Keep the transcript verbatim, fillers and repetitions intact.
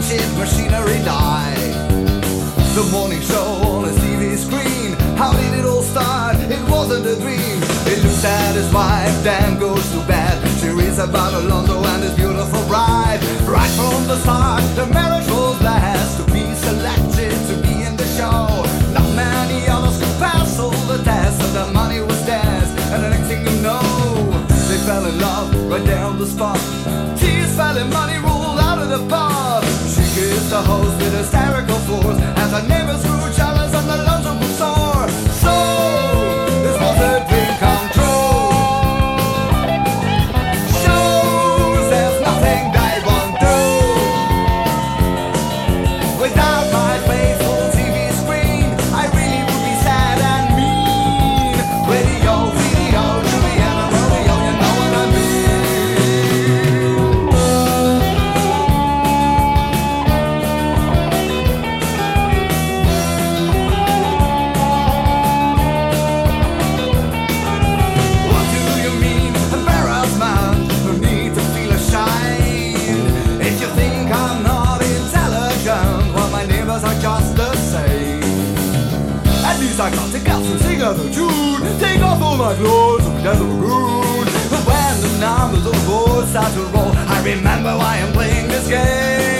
ancient machinery die. The morning show on his T V screen, how did it all start? It wasn't a dream. He looks at his wife, then goes to bed. She reads about Alonso and his beautiful bride. Right from the start, the marriage was blessed. To be selected, to be in the show. Not many others could pass all the tests, and the money was theirs. And the next thing you know, they fell in love right there on the spot. Tears fell and money rolled out of the pub. She kissed the host with hysterical force, as her neighbors grew jealous and the lunch was sore. So, this was a dream come true. Shows there's nothing they won't do. Without my faithful T V screen, I really would be sad and mean. Radio, video, Juliana, Romeo, you know what I mean. What do you mean, embarrassment? No need to feel ashamed. If you think I'm not intelligent, well, my neighbors are just the same. At least I got to get some sing out of June. Take off all my clothes and pretend I'm a goon. But when the numbers of the board start to roll, I remember why I'm playing this game.